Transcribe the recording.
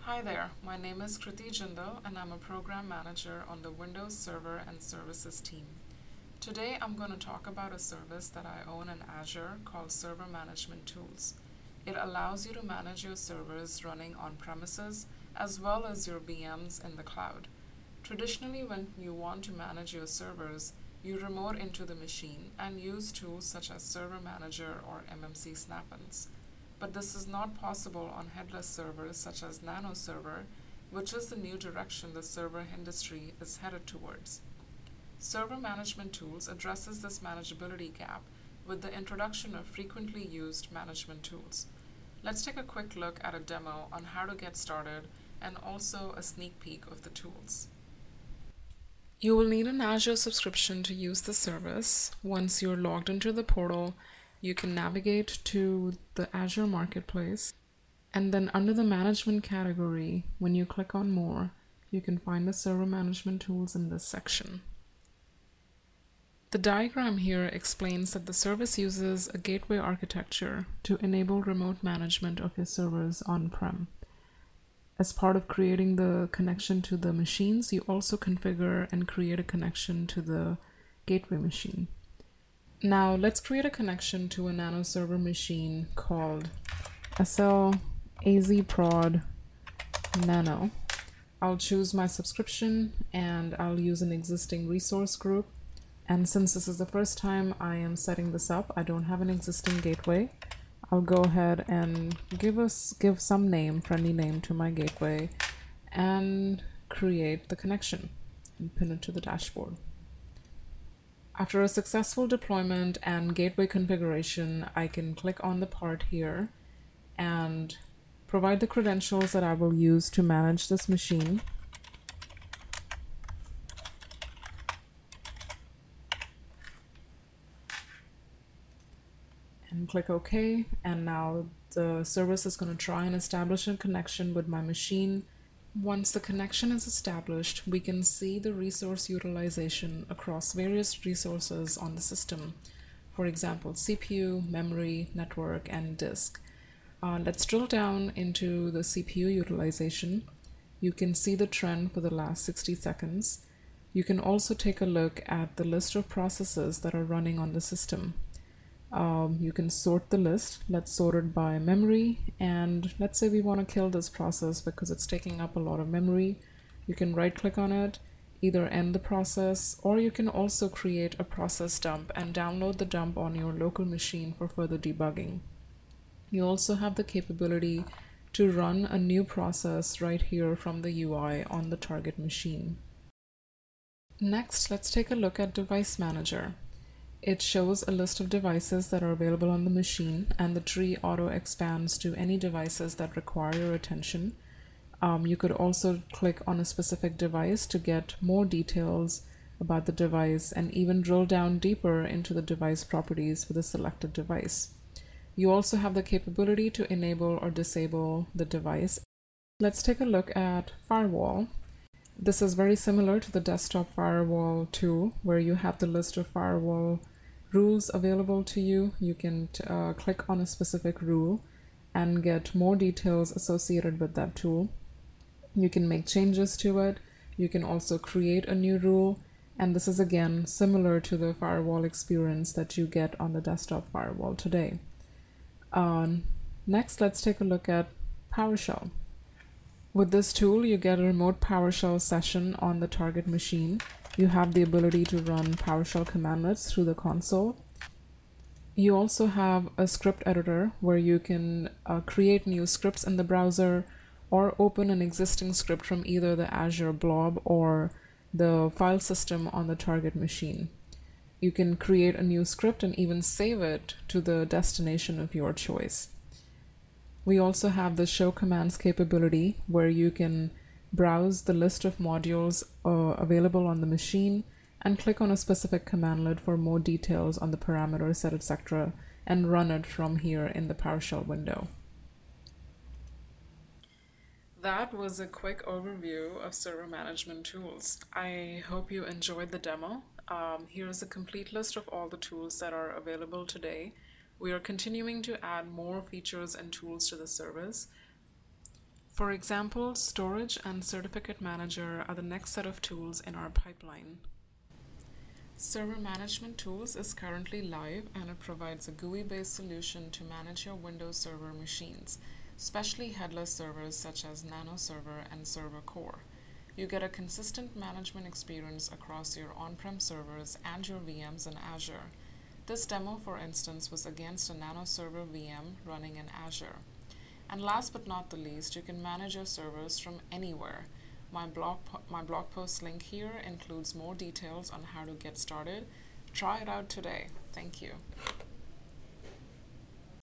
Hi there, my name is Kriti Jindal and I'm a program manager on the Windows Server and Services team. Today I'm going to talk about a service that I own in Azure called Server Management Tools. It allows you to manage your servers running on premises as well as your VMs in the cloud. Traditionally, when you want to manage your servers, you remote into the machine and use tools such as Server Manager or MMC snap-ins. But this is not possible on headless servers such as Nano Server, which is the new direction the server industry is headed towards. Server Management Tools addresses this manageability gap with the introduction of frequently used management tools. Let's take a quick look at a demo on how to get started and also a sneak peek of the tools. You will need an Azure subscription to use the service. Once you're logged into the portal, you can navigate to the Azure Marketplace, and then under the Management category, when you click on More, you can find the Server Management Tools in this section. The diagram here explains that the service uses a gateway architecture to enable remote management of your servers on-prem. As part of creating the connection to the machines, you also configure and create a connection to the gateway machine. Now let's create a connection to a Nano Server machine called SL AZProd Nano. I'll choose my subscription and I'll use an existing resource group. And since this is the first time I am setting this up, I don't have an existing gateway. I'll go ahead and give some name, friendly name to my gateway and create the connection and pin it to the dashboard. After a successful deployment and gateway configuration, I can click on the part here and provide the credentials that I will use to manage this machine. And click OK, and now the service is going to try and establish a connection with my machine. Once the connection is established, we can see the resource utilization across various resources on the system. For example, CPU, memory, network, and disk. Let's drill down into the CPU utilization. You can see the trend for the last 60 seconds. You can also take a look at the list of processes that are running on the system. You can sort the list. Let's sort it by memory, and let's say we want to kill this process because it's taking up a lot of memory. You can right click on it, either end the process, or you can also create a process dump and download the dump on your local machine for further debugging. You also have the capability to run a new process right here from the UI on the target machine. Next, let's take a look at Device Manager. It shows a list of devices that are available on the machine, and the tree auto expands to any devices that require your attention. You could also click on a specific device to get more details about the device and even drill down deeper into the device properties for the selected device. You also have the capability to enable or disable the device. Let's take a look at Firewall. This is very similar to the desktop firewall tool, where you have the list of firewall rules available to you. You can click on a specific rule and get more details associated with that tool. You can make changes to it. You can also create a new rule, and this is again similar to the firewall experience that you get on the desktop firewall today. Next, let's take a look at PowerShell. With this tool, you get a remote PowerShell session on the target machine. You have the ability to run PowerShell commandlets through the console. You also have a script editor where you can create new scripts in the browser or open an existing script from either the Azure Blob or the file system on the target machine. You can create a new script and even save it to the destination of your choice. We also have the show commands capability where you can browse the list of modules available on the machine and click on a specific commandlet for more details on the parameter set, etc., and run it from here in the PowerShell window. That was a quick overview of server management tools. I hope you enjoyed the demo. Here's a complete list of all the tools that are available today. We are continuing to add more features and tools to the service. For example, Storage and Certificate Manager are the next set of tools in our pipeline. Server Management Tools is currently live and it provides a GUI-based solution to manage your Windows Server machines, especially headless servers such as Nano Server and Server Core. You get a consistent management experience across your on-prem servers and your VMs in Azure. This demo, for instance, was against a Nano Server VM running in Azure. And last but not the least, you can manage your servers from anywhere. My blog post link here includes more details on how to get started. Try it out today. Thank you.